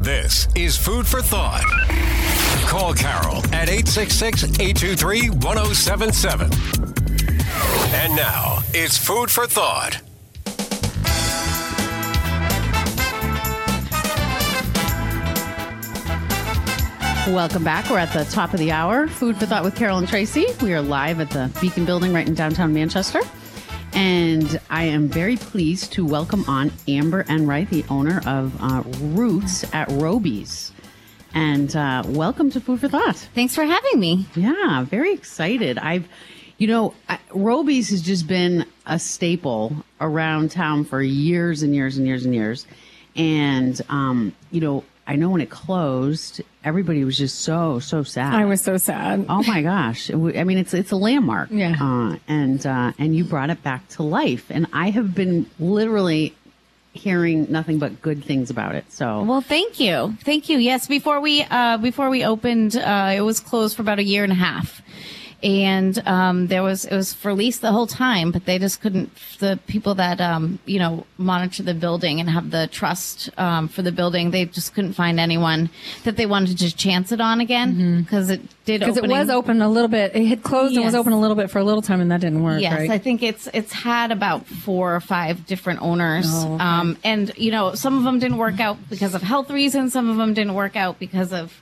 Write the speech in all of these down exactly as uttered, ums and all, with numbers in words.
This is Food for Thought. Call Carol at eight six six, eight two three, one oh seven seven. And now, it's Food for Thought. Welcome back. We're at the top of the hour. Food for Thought with Carol and Tracy. We are live at the Beacon Building right in downtown Manchester. And I am very pleased to welcome on Amber Enright, the owner of uh, Roots at Roby's. And uh, welcome to Food for Thought. Thanks for having me. Yeah, very excited. I've, you know, I, Roby's has just been a staple around town for years and years and years and years. And, um, you know, I know when it closed, everybody was just so, so sad. I was so sad. Oh my gosh. It w- I mean, it's, it's a landmark. Yeah. Uh, and, uh, and you brought it back to life. And I have been literally hearing nothing but good things about it. So, Well, thank you. Thank you. Yes. Before we, uh, before we opened, uh, it was closed for about a year and a half. And, um, there was, it was for lease the whole time, but they just couldn't, the people that, um, you know, monitor the building and have the trust, um, for the building, they just couldn't find anyone that they wanted to chance it on again. Because it did Because it was open a little bit. It had closed and was Yes. open a little bit for a little time, and that didn't work, Yes, right? I think it's it's had about four or five different owners, Oh, okay. um, and you know some of them didn't work out because of health reasons. Some of them didn't work out because of,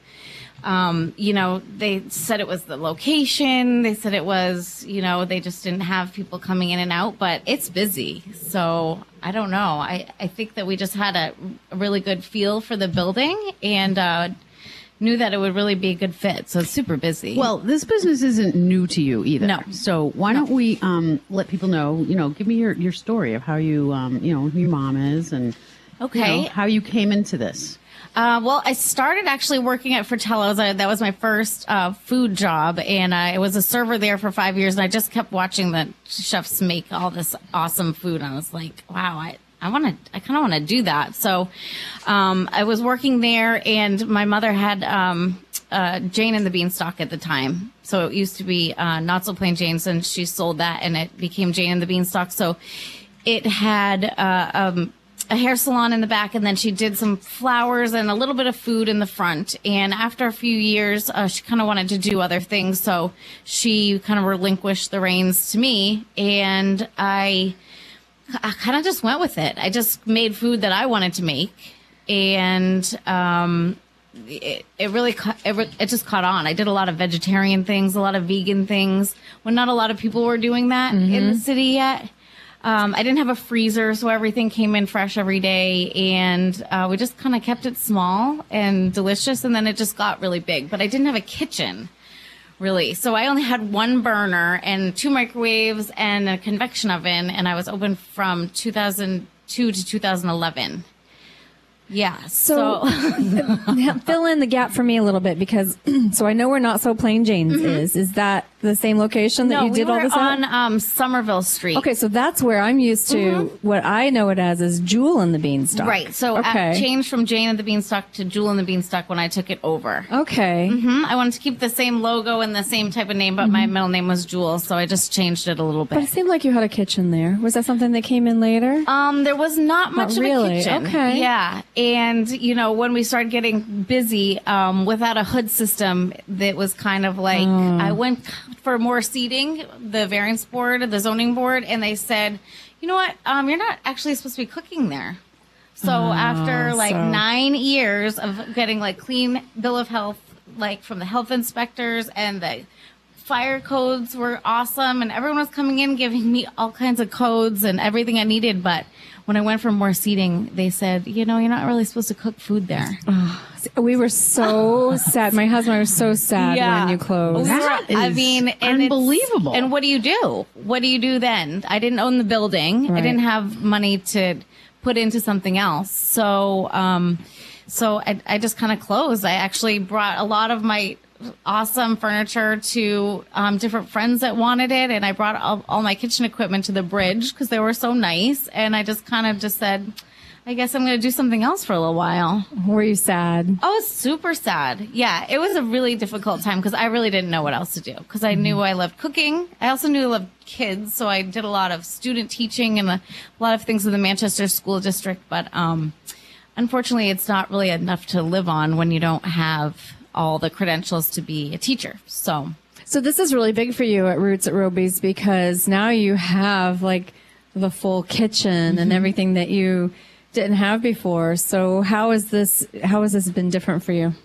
um, you know, they said it was the location. They said it was, you know, they just didn't have people coming in and out. But it's busy, so I don't know. I I think that we just had a, a really good feel for the building and. Uh, knew that it would really be a good fit. So it's super busy. well, this business isn't new to you either. No. So why don't we um, let people know, you know, give me your, your story of how you, um, you know, who your mom is and Okay. you know, how you came into this. Uh, well, I started actually working at Fratello's. I, that was my first uh, food job, and I was a server there for five years. And I just kept watching the chefs make all this awesome food. And I was like, wow, I, I want to, I kind of want to do that. So um, I was working there, and my mother had um, uh, Jane and the Beanstalk at the time. So it used to be uh, Not So Plain Jane's, and she sold that, and it became Jane and the Beanstalk. So it had uh, um, a hair salon in the back, and then she did some flowers and a little bit of food in the front. And after a few years, uh, she kind of wanted to do other things, so she kind of relinquished the reins to me, and I, I kind of just went with it. I just made food that I wanted to make, and um, it, it really ca- it, re- it just caught on. I did a lot of vegetarian things, a lot of vegan things, when not a lot of people were doing that in the city yet. Um, I didn't have a freezer, so everything came in fresh every day, and uh, we just kind of kept it small and delicious, and then it just got really big. But I didn't have a kitchen, really. So I only had one burner and two microwaves and a convection oven, and I was open from two thousand two to two thousand eleven. Yeah. So, So, fill in the gap for me a little bit, because so I know where Not So Plain Jane's is. Is that the same location that no, you did we all were this on at? um, Somerville Street. Okay, so that's where I'm used to. Mm-hmm. What I know it as is Jewel and the Beanstalk. Right. So okay. I changed from Jane and the Beanstalk to Jewel and the Beanstalk when I took it over. Okay. hmm I wanted to keep the same logo and the same type of name, but my middle name was Jewel, so I just changed it a little But it bit. seemed like you had a kitchen there. Was that something that came in later? Um, there was not much of really? a kitchen. Okay. Yeah. And, you know, when we started getting busy, um, without a hood system, that was kind of like, Oh. I went for more seating, the variance board, the zoning board, and they said, you know what, um, you're not actually supposed to be cooking there. So after like so- nine years of getting like clean bill of health, like from the health inspectors, and the fire codes were awesome, and everyone was coming in giving me all kinds of codes and everything I needed. But when I went for more seating, they said, you know, you're not really supposed to cook food there. We were so sad. My husband was so sad when you closed. We were- That I is mean, and it's- unbelievable. And what do you do? What do you do then? I didn't own the building. I Right. didn't have money to put into something else. So, um, so I, I just kind of closed. I actually brought a lot of my awesome furniture to um, different friends that wanted it, and I brought all, all my kitchen equipment to the bridge because they were so nice. And I just kind of just said, I guess I'm going to do something else for a little while. Were you sad? I was super sad. Yeah, it was a really difficult time because I really didn't know what else to do because I knew I loved cooking. I also knew I loved kids, so I did a lot of student teaching and a lot of things in the Manchester School District. But um, unfortunately, it's not really enough to live on when you don't have all the credentials to be a teacher. So, so this is really big for you at Roots at Roby's, because now you have like the full kitchen mm-hmm. and everything that you didn't have before. So how is this, how has this been different for you?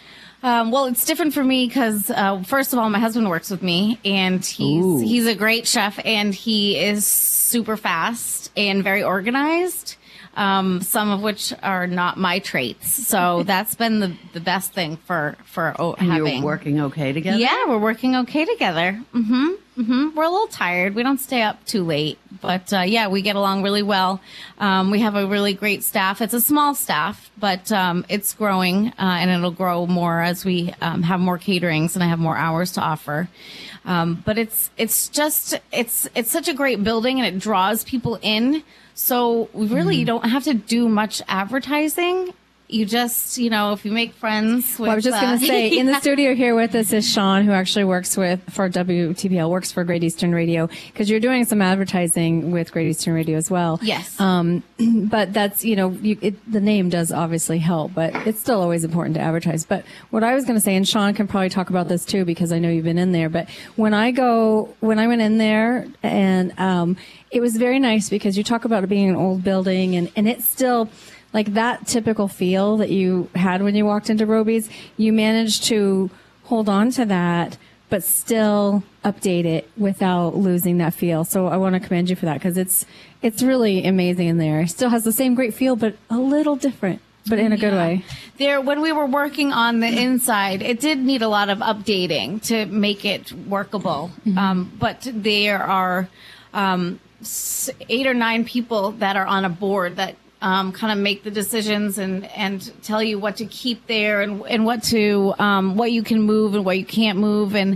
Um, well, it's different for me because, uh, first of all, my husband works with me, and he's Ooh. he's a great chef, and he is super fast and very organized. Um, some of which are not my traits. So that's been the, the best thing for, for oh, and having. You're working okay together? Yeah, we're working okay together. Mm-hmm. Mm-hmm. We're a little tired. We don't stay up too late, but, uh, yeah, we get along really well. Um, we have a really great staff. It's a small staff, but, um, it's growing, uh, and it'll grow more as we, um, have more caterings and I have more hours to offer. Um, but it's, it's just, it's, it's such a great building, and it draws people in. So we really mm-hmm. don't have to do much advertising. You just, you know, if you make friends with... Well, I was just uh, going to say, yeah. in the studio here with us is Sean, who actually works with, for W T P L, works for Great Eastern Radio, because you're doing some advertising with Great Eastern Radio as well. Yes. Um, but that's, you know, you, it, the name does obviously help, but it's still always important to advertise. But what I was going to say, and Sean can probably talk about this too, because I know you've been in there, but when I go, when I went in there, and um, it was very nice, because you talk about it being an old building, and, and it's still... like that typical feel that you had when you walked into Roby's, you managed to hold on to that, but still update it without losing that feel. So I want to commend you for that, because it's it's really amazing in there. It still has the same great feel, but a little different, but in a good yeah. way. There, when we were working on the inside, it did need a lot of updating to make it workable. Mm-hmm. Um, but there are um, eight or nine people that are on a board that Um, kind of make the decisions and, and tell you what to keep there, and, and what to, um, what you can move and what you can't move. And,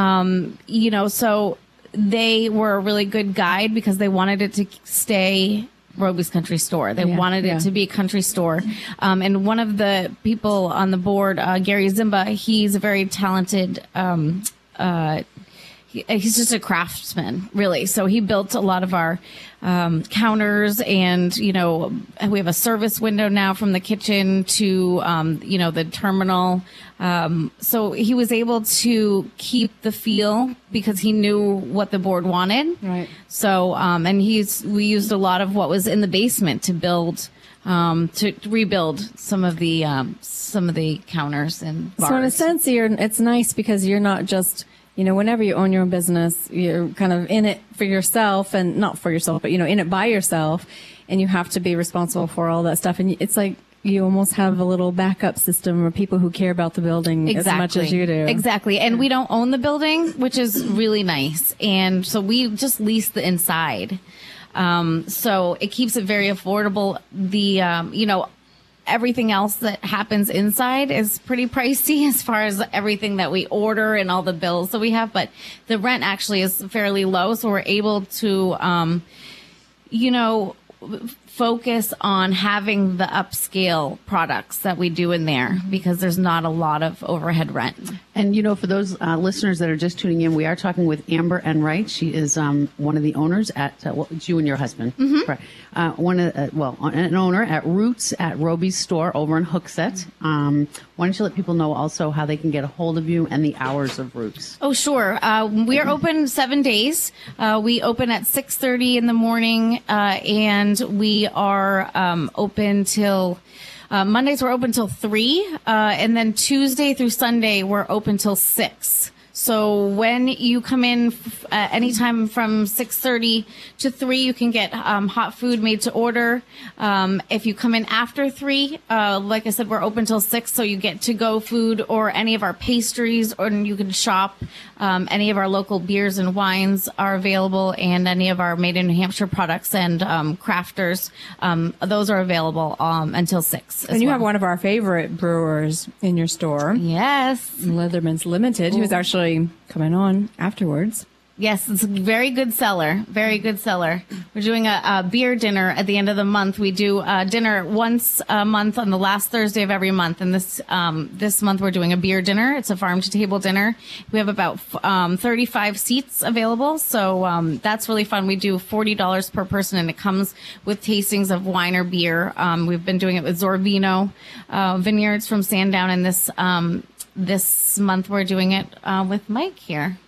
um, you know, so they were a really good guide, because they wanted it to stay Roby's Country Store. They yeah, wanted it yeah. to be a country store. Um, and one of the people on the board, uh, Gary Zimba, he's a very talented, um, uh, he's just a craftsman, really. So he built a lot of our um, counters, and, you know, we have a service window now from the kitchen to, um, you know, the terminal. Um, so he was able to keep the feel, because he knew what the board wanted. Right. So, um, and he's, we used a lot of what was in the basement to build, um, to, to rebuild some of the, um, some of the counters and bars. So in a sense, you're, it's nice, because you're not just, you know, whenever you own your own business, you're kind of in it for yourself, and not for yourself, but, you know, in it by yourself, and you have to be responsible for all that stuff. And it's like you almost have a little backup system, or people who care about the building exactly. as much as you do. Exactly. And we don't own the building, which is really nice. And so we just lease the inside. Um, so it keeps it very affordable. The, um, you know, everything else that happens inside is pretty pricey, as far as everything that we order and all the bills that we have. But the rent actually is fairly low. So we're able to, um, you know, focus on having the upscale products that we do in there, because there's not a lot of overhead rent. And, you know, for those uh, listeners that are just tuning in, we are talking with Amber Enright. She is um, one of the owners at, uh, well, it's you and your husband. Mm-hmm. Right. Uh, one of, uh, well, an owner at Roots at Roby's store over in Hooksett. Um, why don't you let people know also how they can get a hold of you and the hours of Roots? Oh, sure. Uh, we are open seven days. Uh, we open at six thirty in the morning, uh, and we are um, open till uh, Mondays. We're open till three, uh, and then Tuesday through Sunday we're open till six. So when you come in uh, anytime from six thirty to three, you can get um, hot food made to order. Um, if you come in after three, uh, like I said, we're open till six, so you get to-go food or any of our pastries, or you can shop. Um, any of our local beers and wines are available, and any of our made in New Hampshire products and um, crafters, um, those are available um, until six. And you well. have one of our favorite brewers in your store. Yes. Leatherman's Limited, who's actually coming on afterwards. Yes, it's a very good seller. Very good seller. We're doing a, a beer dinner at the end of the month. We do uh, dinner once a month on the last Thursday of every month. And this um, this month we're doing a beer dinner. It's a farm to table dinner. We have about um, thirty-five seats available. So um, that's really fun. We do forty dollars per person, and it comes with tastings of wine or beer. Um, we've been doing it with Zorbino uh, Vineyards from Sandown. And this, um, this month we're doing it uh, with Mike here.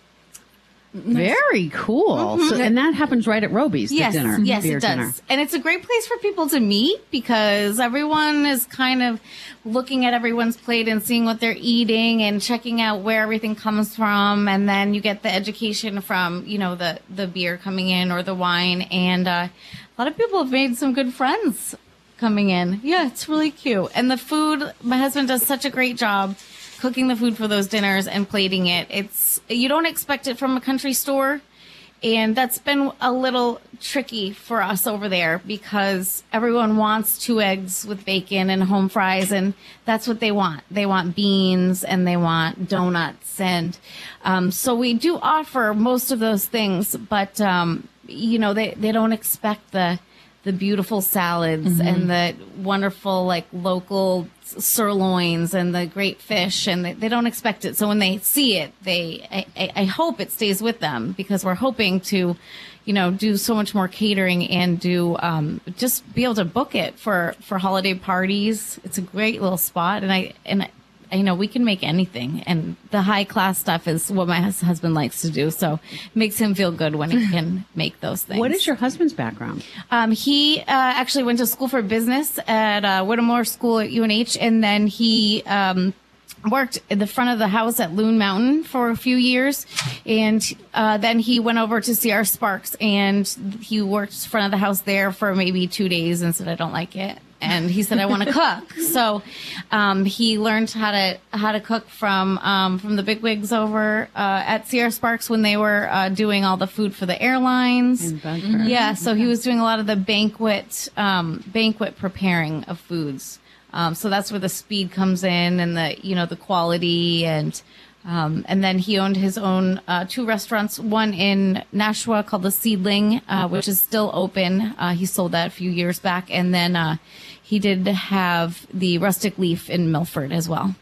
Very cool. Mm-hmm. So, and that happens right at Roby's, the yes, dinner. Yes, beer it does. Dinner. And it's a great place for people to meet because everyone is kind of looking at everyone's plate and seeing what they're eating and checking out where everything comes from. And then you get the education from, you know, the, the beer coming in or the wine. And uh, a lot of people have made some good friends coming in. Yeah, it's really cute. And the food, my husband does such a great job cooking the food for those dinners and plating it. It's, you don't expect it from a country store. And that's been a little tricky for us over there because everyone wants two eggs with bacon and home fries. And that's what they want. They want beans and they want donuts. And um, so we do offer most of those things, but, um, you know, they, they don't expect the, the beautiful salads mm-hmm. and the wonderful, like, local sirloins and the great fish, and they, they don't expect it. So when they see it, they, I, I hope it stays with them because we're hoping to, you know, do so much more catering and do, um, just be able to book it for, for holiday parties. It's a great little spot. And I, and I, you know, we can make anything, and the high class stuff is what my hus- husband likes to do. So it makes him feel good when he can make those things. What is your husband's background? Um, he uh, actually went to school for business at uh, Whittemore School at U N H, and then he um, worked at the front of the house at Loon Mountain for a few years, and uh, then he went over to C R Sparks, and he worked front of the house there for maybe two days and said, "I don't like it." And he said, "I want to cook." So um, he learned how to how to cook from um, from the bigwigs over uh, at C R Sparks when they were uh, doing all the food for the airlines. Mm-hmm. Yeah, so he was doing a lot of the banquet um, banquet preparing of foods. Um, so that's where the speed comes in, and the you know the quality, and um, and then he owned his own uh, two restaurants, one in Nashua called the Seedling, uh, which is still open. Uh, he sold that a few years back, and then uh, he did have the Rustic Leaf in Milford as well.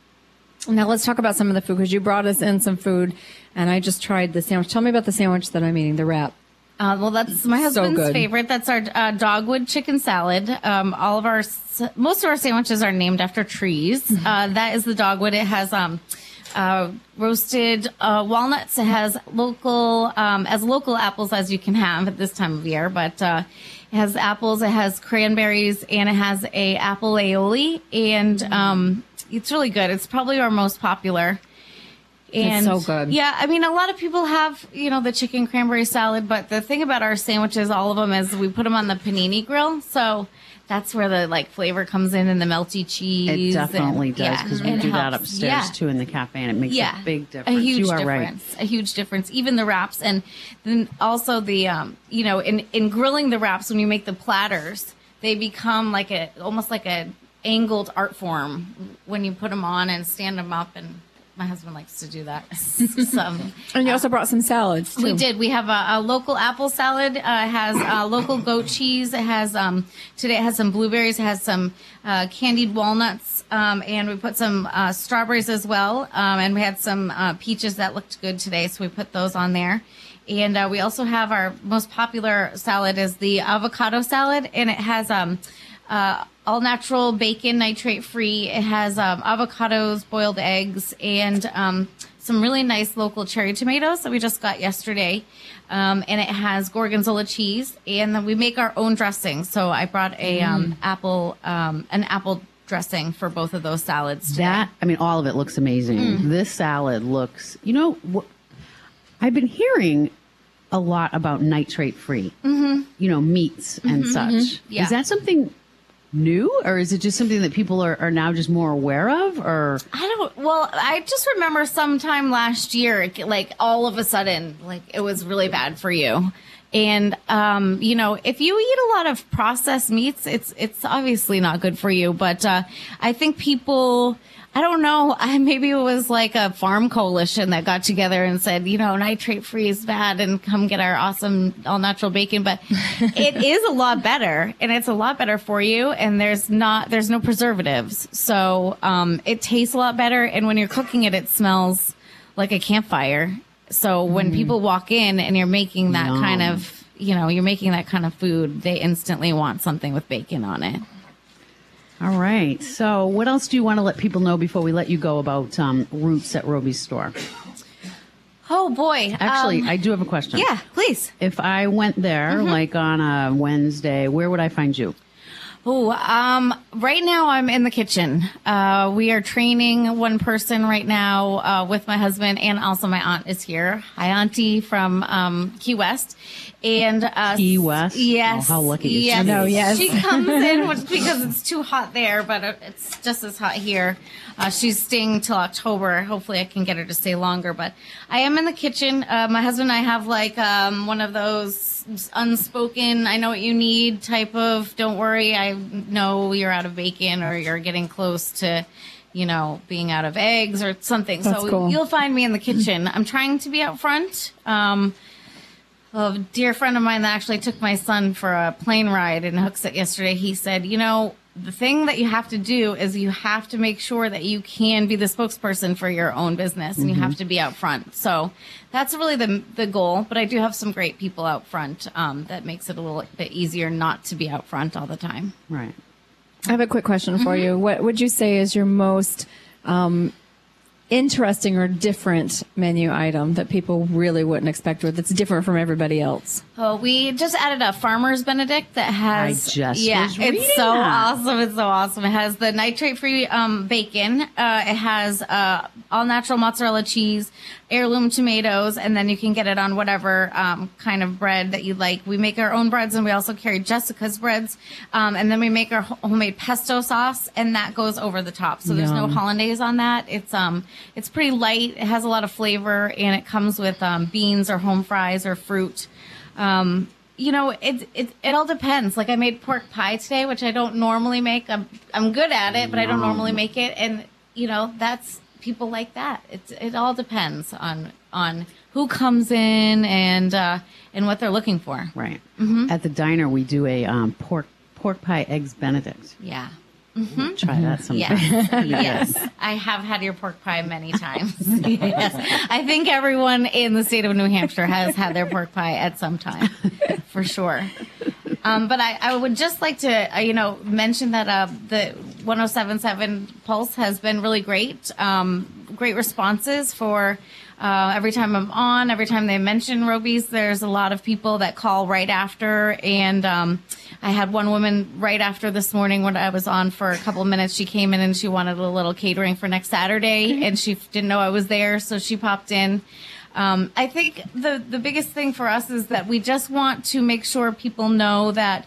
Now let's talk about some of the food, because you brought us in some food, and I just tried the sandwich. Tell me about the sandwich that I'm eating, the wrap. Uh, well, that's my husband's so favorite. That's our uh, dogwood chicken salad. Um, all of our, most of our sandwiches are named after trees. Uh, that is the dogwood. It has um, uh, roasted uh, walnuts. It has local, um, as local apples as you can have at this time of year. But uh, it has apples. It has cranberries, and it has a apple aioli. And um, it's really good. It's probably our most popular. And it's so good. Yeah, I mean, a lot of people have, you know, the chicken cranberry salad, but the thing about our sandwiches, all of them, is we put them on the panini grill. So that's where the, like, flavor comes in, and the melty cheese. It definitely and, does, because yeah, we it do that helps. upstairs, Yeah. too, in the cafe, and it makes Yeah, a big difference. A huge you are difference. right. A huge difference. Even the wraps, and then also the, um, you know, in, in grilling the wraps, when you make the platters, they become like a, almost like a angled art form when you put them on and stand them up, and my husband likes to do that. Some, And you also brought some salads, too. we did. We have a, a local apple salad. Uh, has uh, local goat cheese. It has um, today it has some blueberries. It has some uh, candied walnuts, um, and we put some uh, strawberries as well. Um, and we had some uh, peaches that looked good today, so we put those on there. And uh, we also have our most popular salad is the avocado salad, and it has um, uh, all natural bacon, nitrate free. It has um, avocados, boiled eggs, and um, some really nice local cherry tomatoes that we just got yesterday. Um, and it has gorgonzola cheese, and then we make our own dressing. So I brought a um, apple, um, an apple dressing for both of those salads today. That, I mean, all of it looks amazing. Mm. This salad looks, you know, wh- I've been hearing a lot about nitrate free, mm-hmm. you know, meats and Mm-hmm, such. mm-hmm. Yeah. Is that something new, or is it just something that people are, are now just more aware of? Or I don't, well, I just remember sometime last year, like all of a sudden, like it was really bad for you. And, um, you know, if you eat a lot of processed meats, it's, it's obviously not good for you. But, uh, I think people, I don't know, I, maybe it was like a farm coalition that got together and said, you know, nitrate free is bad and come get our awesome all natural bacon. But it is a lot better, and it's a lot better for you. And there's not, there's no preservatives. So, um, it tastes a lot better. And when you're cooking it, it smells like a campfire. So when mm. people walk in and you're making that Yum. kind of, you know, you're making that kind of food, they instantly want something with bacon on it. All right. So what else do you want to let people know before we let you go about um, Roots at Roby's store? Oh, boy. Actually, um, I do have a question. Yeah, please. If I went there, mm-hmm. like on a Wednesday, where would I find you? Oh, um, right now I'm in the kitchen. Uh, we are training one person right now, uh, with my husband, and also my aunt is here. Hi, Auntie from, um, Key West. And, uh, Key West? Yes. Oh, how lucky yes. is she? No, yes. She comes in because it's too hot there, but it's just as hot here. Uh, she's staying till October. Hopefully I can get her to stay longer, but I am in the kitchen. Uh, my husband and I have like, um, one of those unspoken, I know what you need type of, don't worry, I know you're out of bacon or you're getting close to, you know, being out of eggs or something. That's so cool. You'll find me in the kitchen. I'm trying to be out front. Um, a dear friend of mine that actually took my son for a plane ride in Hooksett yesterday, he said, you know, the thing that you have to do is you have to make sure that you can be the spokesperson for your own business, and mm-hmm. you have to be out front. So that's really the the goal. But I do have some great people out front, um, that makes it a little bit easier not to be out front all the time. Right. I have a quick question for Mm-hmm. you. What would you say is your most um, interesting or different menu item that people really wouldn't expect, or that's different from everybody else? Oh, we just added a Farmer's Benedict that has. I just yeah, was reading it's so that. awesome. It's so awesome. It has the nitrate-free um, bacon. Uh, it has uh, all-natural mozzarella cheese, heirloom tomatoes, and then you can get it on whatever um, kind of bread that you like. We make our own breads, and we also carry Jessica's breads, um, and then we make our homemade pesto sauce, and that goes over the top. So there's no Yum. hollandaise on that. It's um, it's pretty light. It has a lot of flavor, and it comes with um, beans or home fries or fruit. Um, you know, it, it, it all depends. Like I made pork pie today, which I don't normally make. I'm, I'm good at it, but I don't normally make it. And, you know, that's people like that. It's, it all depends on, on who comes in and, uh, and what they're looking for. Right. Mm-hmm. At the diner, we do a um, pork pork pie eggs Benedict. Yeah. Mm-hmm. Try that sometime. Yes. Yes. I have had your pork pie many times. Yes. I think everyone in the state of New Hampshire has had their pork pie at some time, for sure. Um, but I, I would just like to, uh, you know, mention that uh, the one oh seven point seven Pulse has been really great. Um, great responses for uh, every time I'm on, every time they mention Roby's, there's a lot of people that call right after. And um, I had one woman right after this morning when I was on for a couple of minutes. She came in and she wanted a little catering for next Saturday, and she didn't know I was there, so she popped in. Um, I think the, the biggest thing for us is that we just want to make sure people know that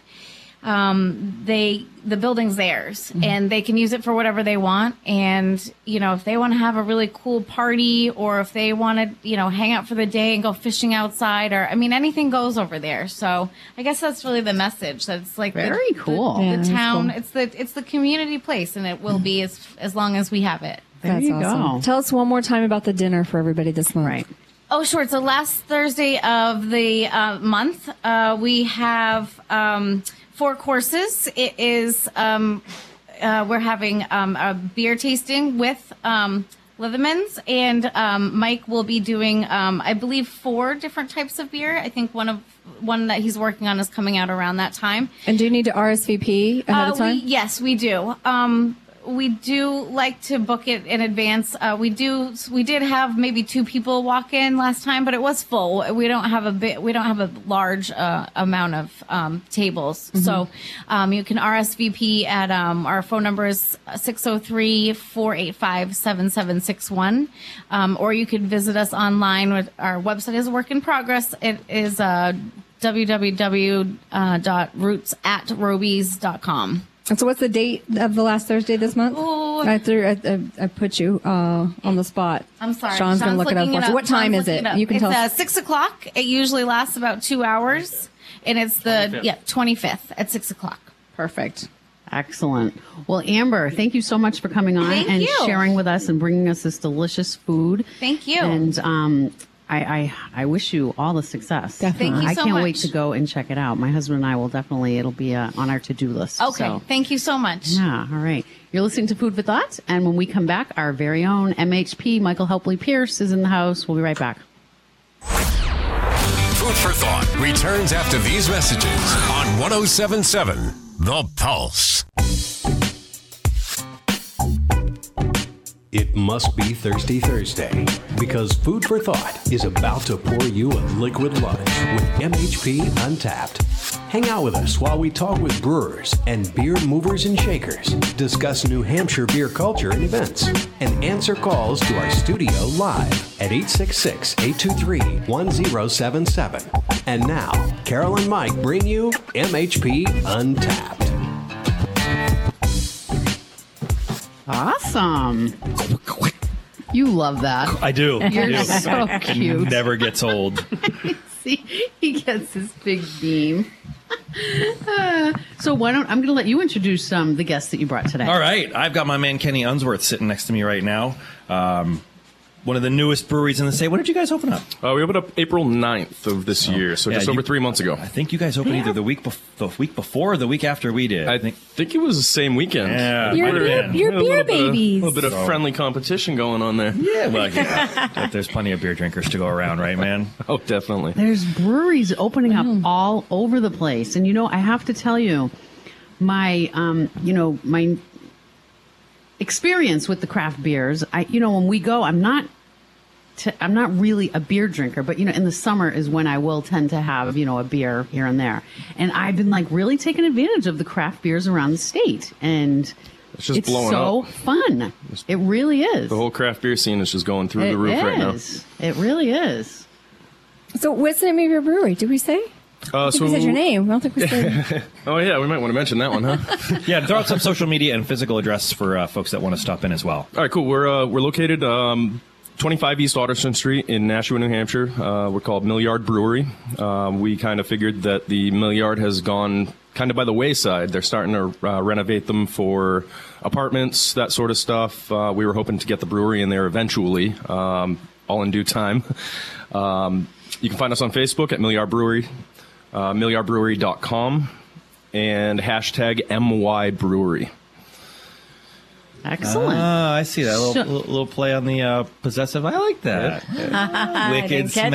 um, they the building's theirs, mm-hmm. and they can use it for whatever they want. And, you know, if they want to have a really cool party, or if they want to, you know, hang out for the day and go fishing outside, or, I mean, anything goes over there. So I guess that's really the message. That's like Very the, cool. The, Yeah, the that's town. cool. It's the it's the community place, and it will be as as long as we have it. There That's you awesome. go. Tell us one more time about the dinner for everybody this month. Right. Oh, sure. So last Thursday of the uh, month, uh, we have um, four courses. It is, um, uh, we're having um, a beer tasting with um, Litherman's, and um, Mike will be doing, um, I believe, four different types of beer. I think one of one that he's working on is coming out around that time. And do you need to R S V P ahead Uh, of time? We, yes, we do. Um, we do like to book it in advance. Uh, we do. We did have maybe two people walk in last time, but it was full. We don't have a bit. We don't have a large uh, amount of um, tables, mm-hmm. so um, you can R S V P at um, our phone number is six oh three, four eight five, seven seven six one, um, or you could visit us online. With our website is a work in progress. It is uh, w w w dot roots at robys dot com. And so what's the date of the last Thursday this month? Oh, I threw. I, I, I put you uh, on the spot. I'm sorry. Sean's, gonna look it up looking for us. What time Sean's is it? looking You can it's, tell. uh, us. six o'clock. It usually lasts about two hours, and it's the twenty-fifth. Yeah twenty-fifth at six o'clock. Perfect. Excellent. Well, Amber, thank you so much for coming on Thank and you. sharing with us and bringing us this delicious food. Thank you. And um, I, I I wish you all the success. Definitely. Thank you I so can't wait much. to go and check it out. My husband and I will definitely. It'll be uh, on our to-do list. Okay. So. Thank you so much. Yeah, all right. You're listening to Food for Thought, and when we come back, our very own M H P, Michael Helpley Pierce, is in the house. We'll be right back. Food for Thought returns after these messages on one oh seven point seven The Pulse. It must be Thirsty Thursday because Food for Thought is about to pour you a liquid lunch with M H P Untapped. Hang out with us while we talk with brewers and beer movers and shakers, discuss New Hampshire beer culture and events, and answer calls to our studio live at eight six six, eight two three, one oh seven seven. And now, Carol and Mike bring you M H P Untapped. Awesome. You love that. I do. You're Yeah. so cute. Never gets old. See, he gets his big beam. Uh, so why don't I'm going to let you introduce um, the guests that you brought today. All right. I've got my man Kenny Unsworth sitting next to me right now. Um, one of the newest breweries in the state. When did you guys open up? Uh, we opened up April ninth of this year, so Yeah, just you- over three months ago. I think you guys opened either the week bef- the week before or the week after we did. I think think it was the same weekend. Yeah, You're might have beer, been. you're A little beer bit of- babies. A little bit of friendly competition going on there. Yeah, well, yeah. But there's plenty of beer drinkers to go around, right, man? Oh, definitely. There's breweries opening up all over the place. And, you know, I have to tell you, my, um, you know, my experience with the craft beers, I, you know, when we go, I'm not, t- I'm not really a beer drinker, but, you know, in the summer is when I will tend to have, you know, a beer here and there. And I've been like really taking advantage of the craft beers around the state. And It's just it's blowing so up. fun. It really is. The whole craft beer scene is just going through It the roof right now. is. It really is. So, what's the name of your brewery? Did we say? Uh, I think we said your name. I don't think we said. Oh, yeah, we might want to mention that one, huh? Yeah, throw out some social media and physical address for uh, folks that want to stop in as well. All right, cool. We're uh, we're located um, twenty-five East Otterson Street in Nashua, New Hampshire. Uh, we're called Millyard Brewery. Um, we kind of figured that the Millyard has gone kind of by the wayside. They're starting to uh, renovate them for apartments, that sort of stuff. Uh, we were hoping to get the brewery in there eventually, um, all in due time. Um, you can find us on Facebook at Millyard Brewery, uh, millyard brewery dot com, and hashtag M Y Brewery. Excellent. Ah, I see that little, So- little, little play on the uh, possessive. I like that. Wicked didn't catch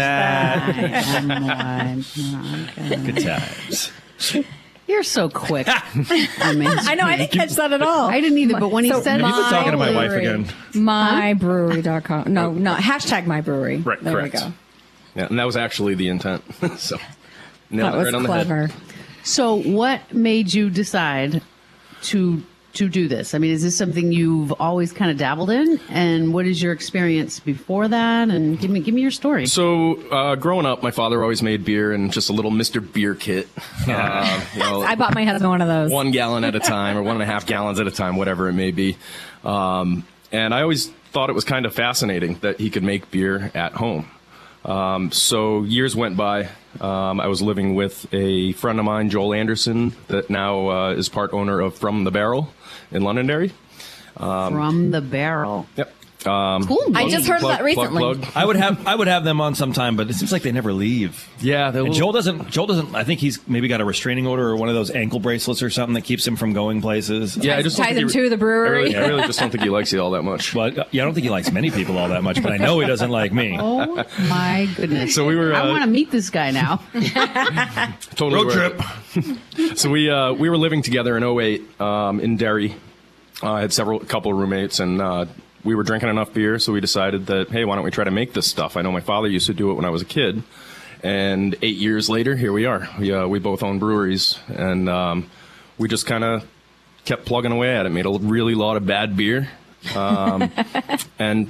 smack. Okay. Good times. You're so quick. I mean, I know, I didn't catch that at all. I didn't either, but when he So said You've been my talking to my wife brewery. again. my brewery dot com. No, no, hashtag my brewery. Right, there correct. we go. Yeah, and that was actually the intent. so, nailed That it was right on the head. clever. So, what made you decide to to do this? I mean, is this something you've always kind of dabbled in? And what is your experience before that? And give me give me your story. So, uh, growing up, my father always made beer in just a little Mister Beer kit. Uh, you know, I bought my husband one of those. one gallon at a time, or one and a half gallons at a time, whatever it may be. Um, and I always thought it was kind of fascinating that he could make beer at home. Um, so years went by. Um, I was living with a friend of mine, Joel Anderson, that now uh, is part owner of From the Barrel in Londonderry. From the barrel. Yep. Um, Cool. I just heard plug- that recently. plug, plug. I would have I would have them on sometime, but it seems like they never leave. Yeah, they're a And little- Joel doesn't. Joel doesn't. I think he's maybe got a restraining order or one of those ankle bracelets or something that keeps him from going places. Yeah, I just don't Ties think him he- to the brewery. I really, I really just don't think he likes you all that much. Well, yeah, I don't think he likes many people all that much, but I know he doesn't like me. Oh my goodness. So we were. I Uh, want to meet this guy now. totally Road worth it. So we uh, we were living together in oh eight um, in Derry. Uh, I had several, a couple of roommates, and uh, we were drinking enough beer, so we decided that, hey, why don't we try to make this stuff? I know my father used to do it when I was a kid, and eight years later, here we are. We uh, we both own breweries, and um, we just kind of kept plugging away at it. Made a really lot of bad beer, um, and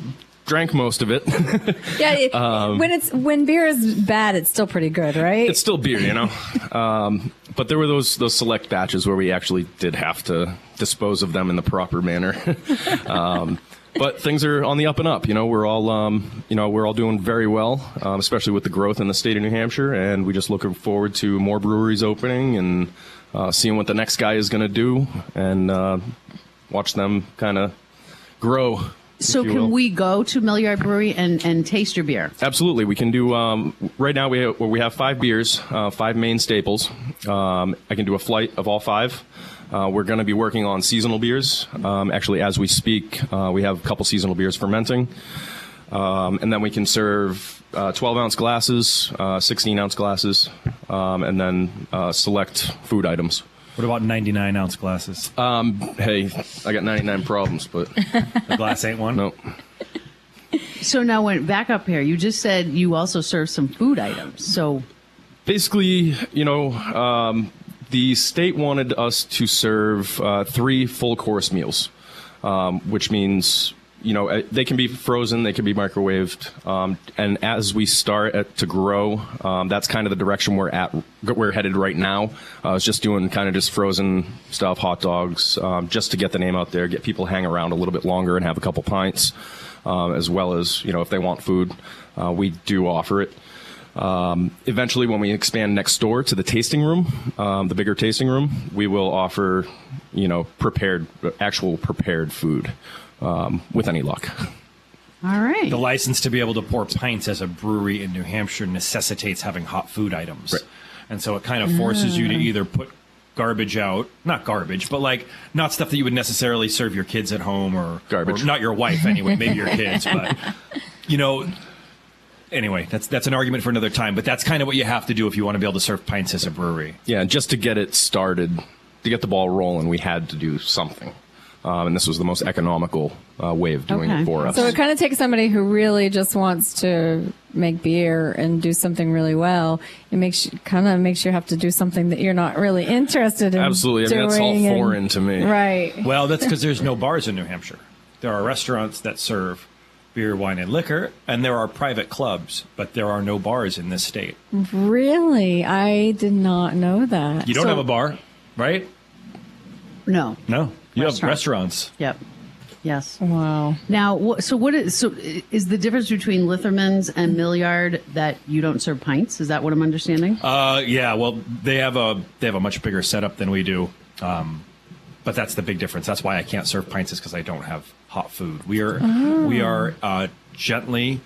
drank most of it. Yeah, it, when it's when beer is bad, it's still pretty good, right? It's still beer, you know. um, but there were those those select batches where we actually did have to dispose of them in the proper manner. um, but things are on the up and up. You know, we're all um, you know we're all doing very well, um, especially with the growth in the state of New Hampshire, and we just looking forward to more breweries opening and uh, seeing what the next guy is going to do, and uh, watch them kind of grow. So can will. we go to Milliard Brewery and, and taste your beer? Absolutely. We can do, um, right now we have, well, we have five beers, uh, five main staples. Um, I can do a flight of all five. Uh, we're going to be working on seasonal beers. Um, actually, as we speak, uh, we have a couple seasonal beers fermenting. Um, and then we can serve uh, twelve ounce glasses, uh, sixteen ounce glasses, um, and then uh, select food items. What about ninety-nine ounce glasses? Um, hey, I got ninety-nine problems, but The glass ain't one? no. So now, when back up here, you just said you also serve some food items. So Basically, you know, um, the state wanted us to serve uh, three full course meals, um, which means, you know, uh, they can be frozen, they can be microwaved, um, and as we start at, to grow, um, that's kind of the direction we're at. We're headed right now. Uh, it's just doing kind of just frozen stuff, hot dogs, um, just to get the name out there, get people to hang around a little bit longer and have a couple pints, um, as well as, you know, if they want food, uh, we do offer it. Um, eventually, when we expand next door to the tasting room, um, the bigger tasting room, we will offer, you know, prepared, actual prepared food. Um, with any luck. all right. The license to be able to pour pints as a brewery in New Hampshire necessitates having hot food items. Right. And so it kind of forces you to either put garbage out, not garbage, but like not stuff that you would necessarily serve your kids at home or Garbage. or not your wife anyway, maybe your kids, but you know, anyway, that's that's an argument for another time, but that's kind of what you have to do if you want to be able to serve pints as a brewery. Yeah, and just to get it started, to get the ball rolling, we had to do something. Um, and this was the most economical uh, way of doing Okay. it for us. So it kind of takes somebody who really just wants to make beer and do something really well. It makes you, kind of makes you have to do something that you're not really interested in. Absolutely. I mean, that's all doing and- foreign to me. Right. Well, that's because there's no bars in New Hampshire. There are restaurants that serve beer, wine, and liquor, and there are private clubs, but there are no bars in this state. Really? I did not know that. You don't So- have a bar, right? No. No. You have Restaurant. restaurants. Yep. Yes. Wow. Now, wh- so what is so is the difference between Litherman's and Milliard that you don't serve pints? Is that what I'm understanding? Uh, yeah. Well, they have a they have a much bigger setup than we do, um, but that's the big difference. That's why I can't serve pints, is because I don't have hot food. We are we are uh, gently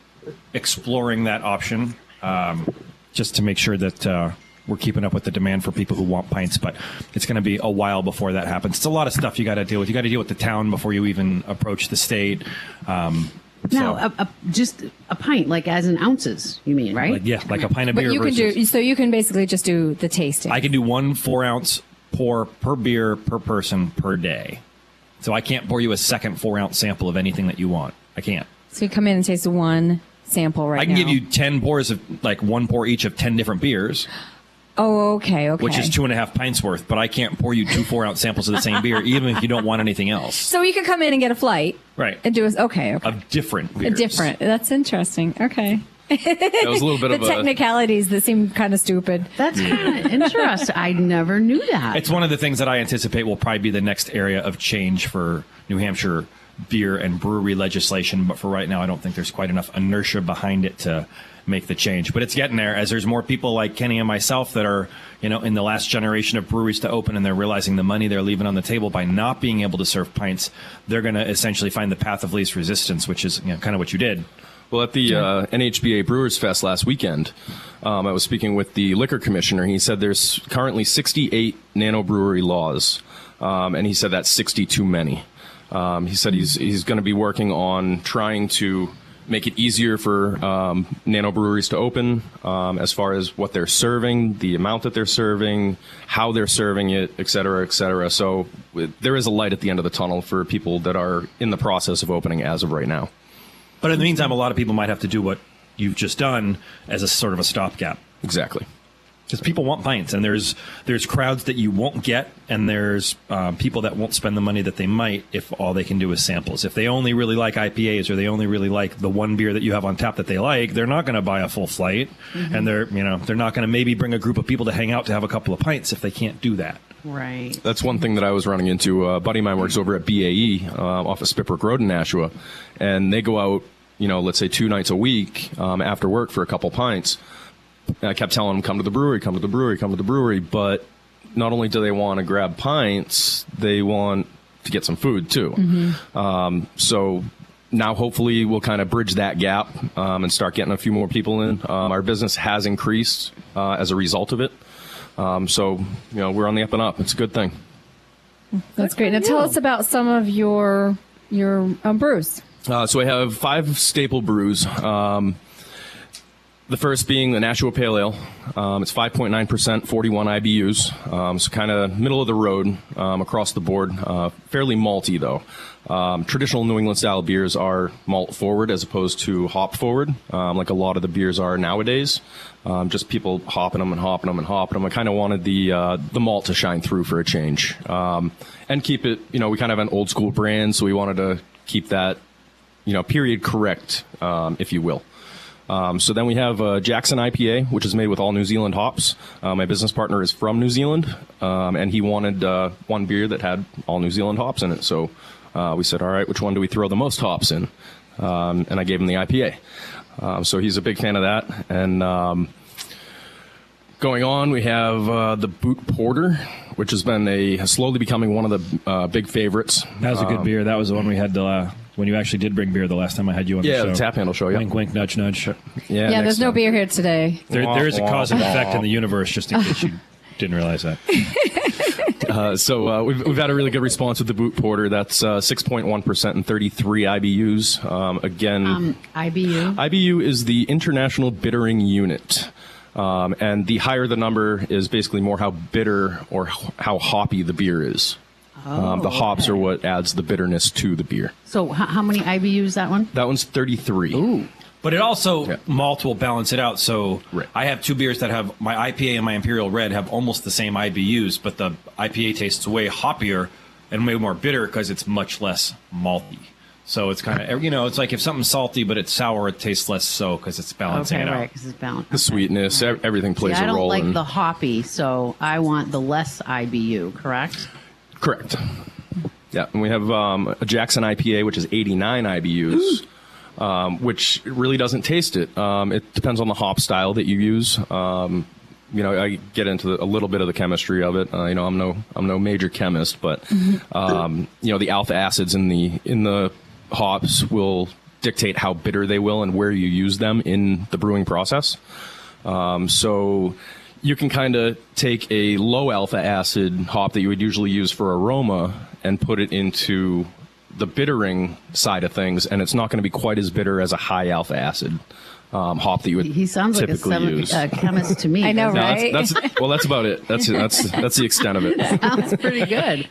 exploring that option, um, just to make sure that uh, we're keeping up with the demand for people who want pints. But it's going to be a while before that happens. It's a lot of stuff you got to deal with. You got to deal with the town before you even approach the state. Um, Now, so- a, a, just a pint, like as in ounces, you mean, right? Like, yeah, like a pint of But beer. you can versus- do, so you can basically just do the tasting. I can do one four ounce pour per beer per person per day. So I can't pour you a second four ounce sample of anything that you want. I can't. So you come in and taste one sample right I can now. give you ten pours of like one pour each of ten different beers, Oh, okay, okay. which is two and a half pints worth. But I can't pour you two four ounce samples of the same beer, even if you don't want anything else. So you can come in and get a flight. Right. And do a, okay, okay. Of different A beers. different. That's interesting. Okay. That was a little bit The of a... technicalities that seem kind of stupid. That's kind of interesting. I never knew that. It's one of the things that I anticipate will probably be the next area of change for New Hampshire beer and brewery legislation. But for right now, I don't think there's quite enough inertia behind it to make the change. But it's getting there, as there's more people like Kenny and myself that are, you know, in the last generation of breweries to open, and they're realizing the money they're leaving on the table by not being able to serve pints. They're going to essentially find the path of least resistance, which is, you know, kind of what you did. Well, at the uh, N H B A Brewers Fest last weekend, um, I was speaking with the liquor commissioner. He said there's currently sixty-eight nano brewery laws, um, and he said that's sixty too many. Um, he said he's he's going to be working on trying to make it easier for um, nano breweries to open, um, as far as what they're serving, the amount that they're serving, how they're serving it, et cetera, et cetera. So uh, there is a light at the end of the tunnel for people that are in the process of opening as of right now. But in the meantime, a lot of people might have to do what you've just done as a sort of a stopgap. Exactly. Because people want pints, and there's there's crowds that you won't get, and there's um, people that won't spend the money that they might if all they can do is samples. If they only really like I P As, or they only really like the one beer that you have on tap that they like, they're not going to buy a full flight, mm-hmm. and they're you know they're not going to maybe bring a group of people to hang out to have a couple of pints if they can't do that. Right. That's one thing that I was running into. A buddy of mine works over at B A E uh, off of Spitbrook Road in Nashua, and they go out, you know, let's say two nights a week um, after work for a couple pints. I kept telling them, come to the brewery, come to the brewery, come to the brewery. But not only do they want to grab pints, they want to get some food, too. Mm-hmm. Um, so now hopefully we'll kind of bridge that gap um, and start getting a few more people in. Um, our business has increased uh, as a result of it. Um, so, you know, we're on the up and up. It's a good thing. That's great. Now tell us about some of your, your um, brews. Uh, so I have five staple brews. Um, The first being the Nashua Pale Ale. Um, it's five point nine percent, forty-one I B Us. Um, so kind of middle of the road um, across the board. Uh, fairly malty, though. Um, traditional New England style beers are malt forward as opposed to hop forward, um, like a lot of the beers are nowadays. Um, just people hopping them and hopping them and hopping them. I kind of wanted the uh, the malt to shine through for a change, um, and keep it. You know, we kind of have an old school brand, so we wanted to keep that, you know, period correct, um, if you will. Um, so then we have uh, Jackson I P A, which is made with all New Zealand hops. Uh, my business partner is from New Zealand, um, and he wanted uh, one beer that had all New Zealand hops in it. So uh, we said, all right, which one do we throw the most hops in? Um, and I gave him the I P A. Um, so he's a big fan of that. And um, going on, we have uh, the Boot Porter, which has been a slowly becoming one of the uh, big favorites. That was a good um, beer. That was the one we had the uh, when you actually did bring beer the last time I had you on yeah, the show. the Tap Handle Show, yeah. Wink, wink, nudge, nudge. Yeah, yeah there's no time. beer here today. There, there's a cause and Wah, effect wah. in the universe, just in case you didn't realize that. Uh, so uh, we've, we've had a really good response with the Boot Porter. That's uh, six point one percent and thirty-three I B Us. Um, again, Um, I B U. I B U is the International Bittering Unit. Um, and the higher the number is basically more how bitter or h- how hoppy the beer is. Oh, um, the hops okay. are what adds the bitterness to the beer. So h- how many I B Us that one? That one's thirty-three. Ooh. But it also, Yeah. malt will balance it out. So Right. I have two beers that have, my I P A and my Imperial Red have almost the same I B Us, but the I P A tastes way hoppier and way more bitter because it's much less malty. So it's kind of, you know, it's like if something's salty but it's sour, it tastes less so because it's balancing Okay, it out. right, because it's balanced. The sweetness, ev- everything plays See, I a don't role. like in, the hoppy, so I want the less I B U, correct? Correct. Yeah, and we have um, a Jackson I P A, which is eighty-nine I B Us, um, which really doesn't taste it. Um, it depends on the hop style that you use. Um, you know, I get into the, a little bit of the chemistry of it. Uh, you know, I'm no I'm no major chemist, but um, you know, the alpha acids in the in the hops will dictate how bitter they will and where you use them in the brewing process. Um, so you can kind of take a low alpha acid hop that you would usually use for aroma and put it into the bittering side of things, and it's not going to be quite as bitter as a high alpha acid um, hop that you would He sounds like a typically seven, use. uh, chemist to me. I know, doesn't No, right? that's, that's well, that's about it. That's it. That's that's the extent of it. he? Sounds pretty good.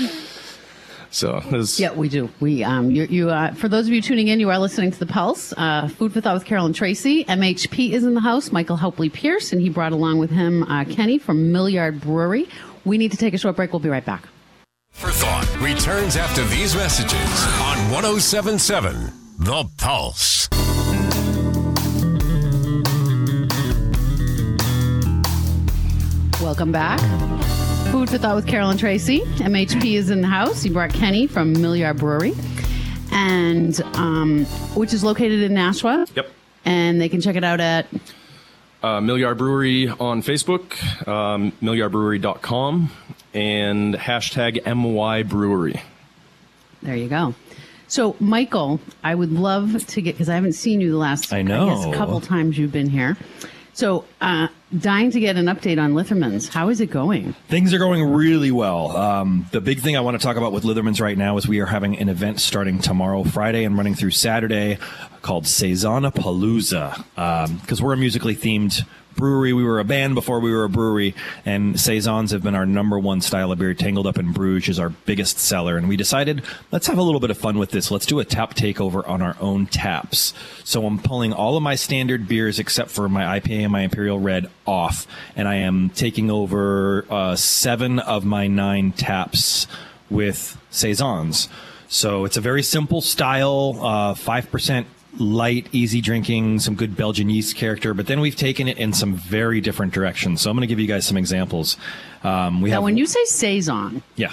So this, Yeah, we do. We um, you, you uh, for those of you tuning in, you are listening to the Pulse, uh, Food for Thought with Carol and Tracy. M H P is in the house. Michael Helpley Pierce, and he brought along with him uh, Kenny from Milliard Brewery. We need to take a short break. We'll be right back. For Thought returns after these messages on one oh seven point seven The Pulse. Welcome back. Food for Thought with Carol and Tracy. M H P is in the house. He brought Kenny from Milliard Brewery, and um, which is located in Nashua. Yep. And they can check it out at Uh, Milliard Brewery on Facebook, um, milliard brewery dot com, and hashtag M Y Brewery. There you go. So, Michael, I would love to get, because I haven't seen you the last I know. guess, couple times you've been here. So, uh, dying to get an update on Litherman's. How is it going? Things are going really well. Um, the big thing I want to talk about with Litherman's right now is we are having an event starting tomorrow, Friday, and running through Saturday called Saison Palooza, because we're a musically themed brewery. We were a band before we were a brewery, and Saisons have been our number one style of beer. Tangled Up in Bruges is our biggest seller, and we decided, let's have a little bit of fun with this. Let's do a tap takeover on our own taps. So I'm pulling all of my standard beers except for my I P A and my Imperial Red off, and I am taking over uh, seven of my nine taps with Saisons. So it's a very simple style, uh, five percent light, easy drinking, some good Belgian yeast character, but then we've taken it in some very different directions. So I'm going to give you guys some examples. Um, we Now, have, when you say Saison, yeah,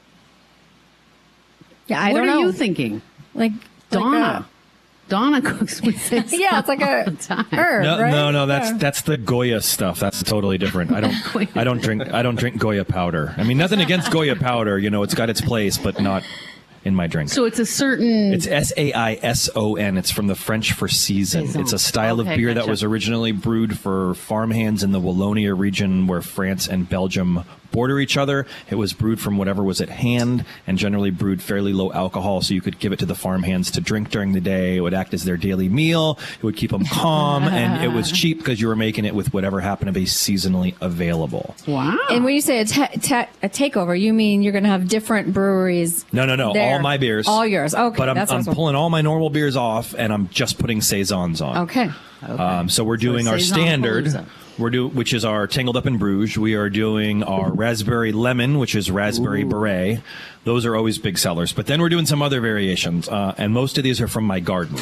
Yeah, I what don't are know. you thinking? Like Donna. Like Donna cooks with Saison. yeah, it's like all a the time. herb, no, right? no, no, that's Yeah. that's the Goya stuff. That's totally different. I don't, I don't drink, I don't drink Goya powder. I mean, nothing against Goya powder. You know, it's got its place, but not in my drink. So it's a certain. It's S A I S O N. It's from the French for season. Saison. It's a style Okay, of beer that gotcha. was originally brewed for farmhands in the Wallonia region where France and Belgium border each other. It was brewed from whatever was at hand and generally brewed fairly low alcohol, so you could give it to the farmhands to drink during the day. It would act as their daily meal. It would keep them calm, and it was cheap because you were making it with whatever happened to be seasonally available. Wow. And when you say a, ta- ta- a takeover, you mean you're going to have different breweries? No, no, no. there. All my beers. All yours. Okay. But I'm, that's I'm awesome. pulling all my normal beers off, and I'm just putting Saisons on. Okay. Um, so we're doing So our Saison standard, Palooza. we're do, which is our Tangled Up in Bruges. We are doing our Raspberry Lemon, which is Raspberry Beret. Those are always big sellers. But then we're doing some other variations, uh, and most of these are from my garden.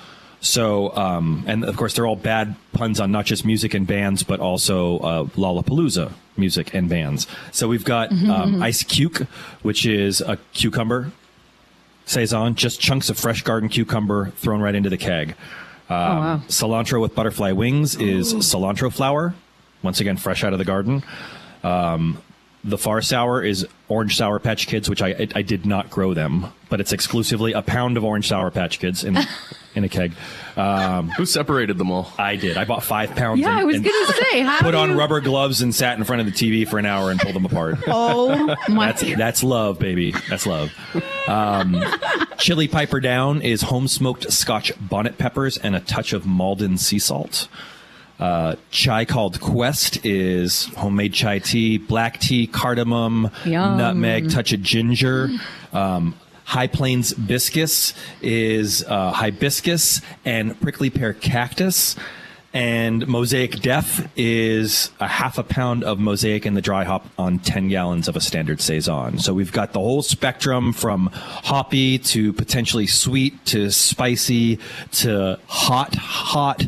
So, um, and of course, they're all bad puns on not just music and bands, but also uh, Lollapalooza music and bands. So we've got um, Ice Cuke, which is a cucumber Saison, just chunks of fresh garden cucumber thrown right into the keg. Um, wow. Cilantro with butterfly wings is cilantro flower, once again fresh out of the garden. Um, the Far Sour is Orange Sour Patch Kids, which I, I I did not grow them, but it's exclusively a pound of Orange Sour Patch Kids in in a keg. Um, Who separated them all? I did. I bought five pounds. Yeah, and, I was and going to say, how put do on you- rubber gloves and sat in front of the T V for an hour and pulled them apart. Oh, my. That's that's love, baby. That's love. Um, Chili Piper Down is home smoked Scotch bonnet peppers and a touch of Malden sea salt. Uh, chai called Quest is homemade chai tea, black tea, cardamom, Yum. nutmeg, touch of ginger. Um, High Plains Biscus is uh, hibiscus and prickly pear cactus. And Mosaic Death is a half a pound of Mosaic in the dry hop on ten gallons of a standard Saison. So we've got the whole spectrum from hoppy to potentially sweet to spicy to hot, hot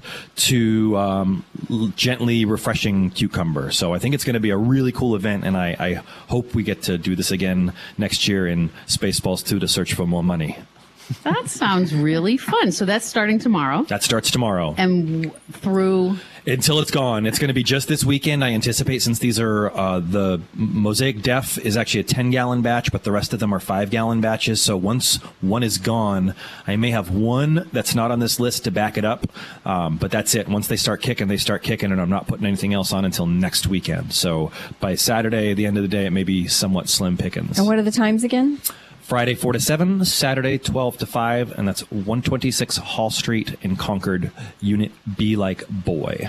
to um, l- gently refreshing cucumber. So I think it's going to be a really cool event, and I, I hope we get to do this again next year in Spaceballs two to search for more money. That sounds really fun. So that's starting tomorrow. That starts tomorrow. And w- through. Until it's gone. It's going to be just this weekend, I anticipate, since these are uh, the Mosaic Def is actually a ten gallon batch, but the rest of them are five gallon batches. So once one is gone, I may have one that's not on this list to back it up. Um, but that's it. Once they start kicking, they start kicking, and I'm not putting anything else on until next weekend. So by Saturday, at the end of the day, it may be somewhat slim pickings. And what are the times again? Friday four to seven, Saturday twelve to five, and that's one twenty-six Hall Street in Concord, Unit B like boy.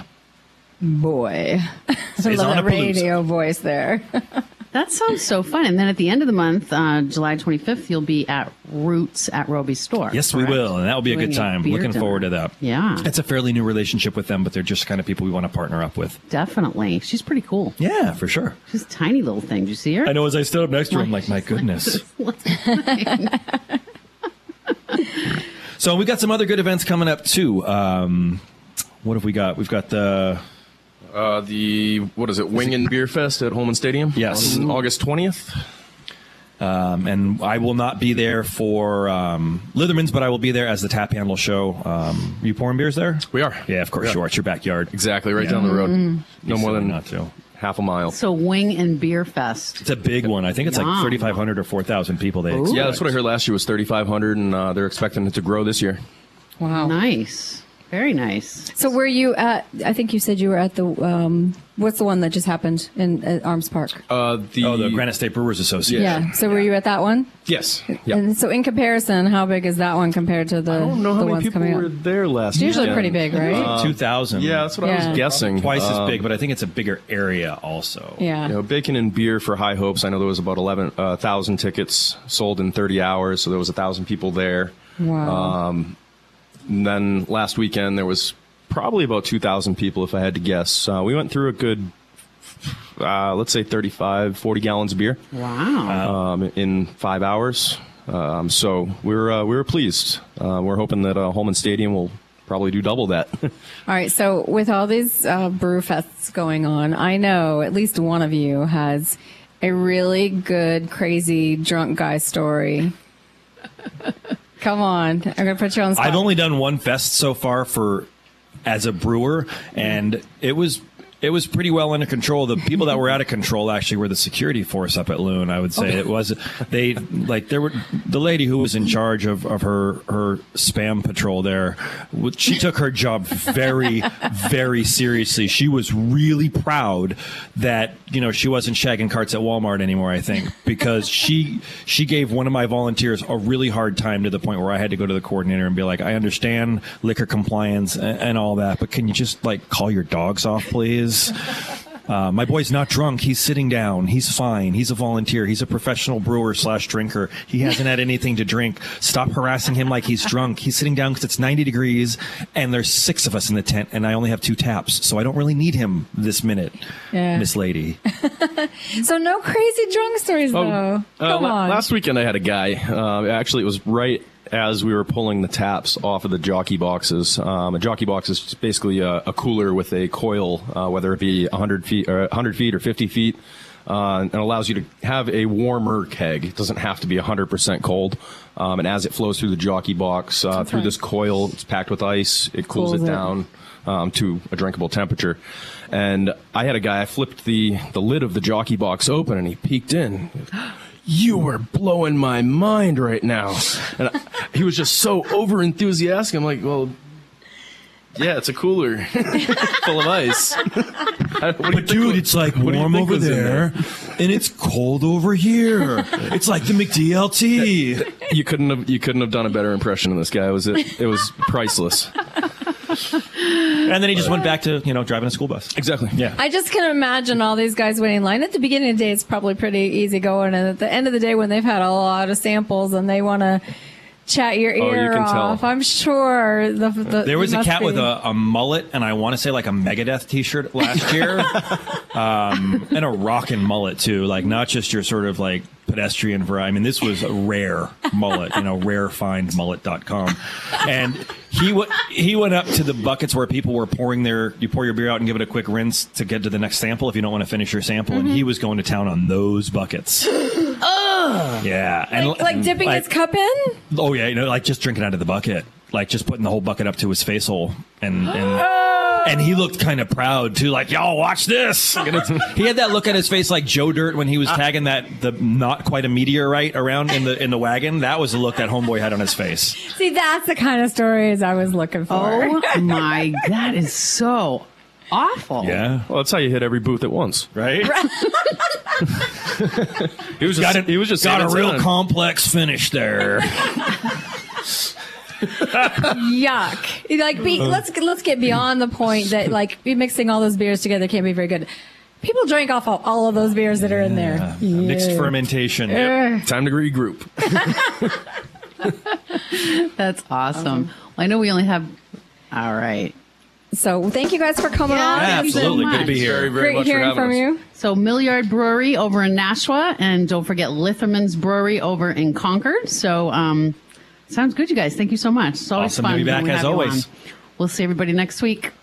Boy. I Saison love that Palooza. radio voice there. That sounds so fun. And then at the end of the month, uh, July twenty-fifth, you'll be at Roots at Roby's store. Yes, correct? we will, and that will be a Doing good time. beer Looking dinner. forward to that. Yeah. It's a fairly new relationship with them, but they're just kind of people we want to partner up with. Definitely. She's pretty cool. Yeah, for sure. She's a tiny little thing. Did you see her? I know as I stood up next to her, I'm like, my goodness. So we've got some other good events coming up, too. Um, what have we got? We've got the... Uh, the, what is it, Wing and Beer Fest at Holman Stadium? Yes. On August twentieth. Um, and I will not be there for um, Litherman's, but I will be there as the Tap Handle show. Um, you pouring beers there? We are. Yeah, of course Yeah. you are. It's your backyard. Exactly, right Yeah. down the road. No Be more silly than not to. half a mile. So Wing and Beer Fest. It's a big one. I think it's like Yum. thirty-five hundred or four thousand people. They Ooh. Yeah, that's what I heard last year was thirty-five hundred, and uh, they're expecting it to grow this year. Wow. Nice. Very nice. So were you at, I think you said you were at the, um, what's the one that just happened in at Arms Park? Uh, the, Oh, the Granite State Brewers Association. Yeah. So were you at that one? Yes. Yeah. And so in comparison, how big is that one compared to the, I don't know the how many ones people coming were up? there last It's usually weekend. pretty big, right? Uh, two thousand. Yeah, that's what I Yeah. was guessing. Twice as Um, big, but I think it's a bigger area also. yeah. You know, bacon and beer for High Hopes. I know there was about eleven thousand uh, tickets sold in thirty hours, so there was a thousand people there. Wow. Um, and then last weekend there was probably about two thousand people, if I had to guess. Uh, we went through a good, uh, let's say thirty-five, forty gallons of beer Wow. um, in five hours. Um, so we were uh, we were pleased. Uh, we're hoping that uh, Holman Stadium will probably do double that. All right. So with all these uh, brew fests going on, I know at least one of you has a really good, crazy drunk guy story. Come on. I'm going to put you on the spot. I've only done one fest so far for as a brewer, and it was it was pretty well under control. The people that were out of control actually were the security force up at Loon. I would say it was they like there were the lady who was in charge of, of her her spam patrol there. She took her job very very seriously. She was really proud that you know she wasn't shagging carts at Walmart anymore. I think because she she gave one of my volunteers a really hard time to the point where I had to go to the coordinator and be like, I understand liquor compliance and, and all that, but can you just like call your dogs off, please? Uh, my boy's not drunk. He's sitting down. He's fine. He's a volunteer. He's a professional brewer slash drinker. He hasn't had anything to drink. Stop harassing him like he's drunk. He's sitting down because it's ninety degrees and there's six of us in the tent and I only have two taps. So I don't really need him this minute, Yeah. Miss Lady. So no crazy drunk stories, though. uh, Come la- on. Last weekend I had a guy. Uh, actually, it was right as we were pulling the taps off of the jockey boxes. Um, a jockey box is basically a, a cooler with a coil, uh, whether it be one hundred feet or one hundred feet or fifty feet, uh, and allows you to have a warmer keg. It doesn't have to be one hundred percent cold. Um, and as it flows through the jockey box, uh, through this coil, it's packed with ice. It cools, Cools it it. down um, to a drinkable temperature. And I had a guy, I flipped the, the lid of the jockey box open, and he peeked in. You are blowing my mind right now. And I, he was just so over enthusiastic. I'm like, well, yeah, it's a cooler full of ice. But dude, it's like warm over there, and it's cold over here. It's like the McDLT. You couldn't have you couldn't have done a better impression of this guy. It was it, it was priceless. And then he just went back to you know driving a school bus. Exactly. Yeah. I just can imagine all these guys waiting in line. At the beginning of the day, it's probably pretty easy going. And at the end of the day, when they've had a lot of samples and they want to chat your Oh, you ear can tell. off, I'm sure the, the There was a must cat be. with a, a mullet, and I want to say like a Megadeth T-shirt last year, um, and a rockin' mullet too. Like not just your sort of like pedestrian variety. I mean, this was a rare mullet, you know, rare find mullet dot com. And he w- he went up to the buckets where people were pouring their. You pour your beer out and give it a quick rinse to get to the next sample if you don't want to finish your sample. Mm-hmm. And he was going to town on those buckets. Yeah, and like, like dipping like- his cup in. Oh yeah, you know, like just drinking out of the bucket, like just putting the whole bucket up to his face hole, and and Oh. and he looked kind of proud too, like y'all watch this. He had that look on his face like Joe Dirt when he was tagging that the not quite a meteorite around in the in the wagon. That was the look that homeboy had on his face. See, that's the kind of stories I was looking for. Oh my, that is so awful. Yeah, Well, that's how you hit every booth at once. right. He was got just, a, he was just got saying a real it's on. complex finish there. Yuck! Like, be, let's let's get beyond the point that like mixing all those beers together can't be very good. People drink off of all of those beers that are in there. Mixed Yeah. fermentation. Time to regroup. That's awesome. Well, I know we only have. All right. So thank you guys for coming Yeah, on. thank you so Absolutely, good to much. be here. Very, very Great much for hearing having from us. you. So Millyard Brewery over in Nashua, and don't forget Litherman's Brewery over in Concord. So um, sounds good, you guys. Thank you so much. It's always Awesome fun to be when back, we as have you always. on. We'll see everybody next week.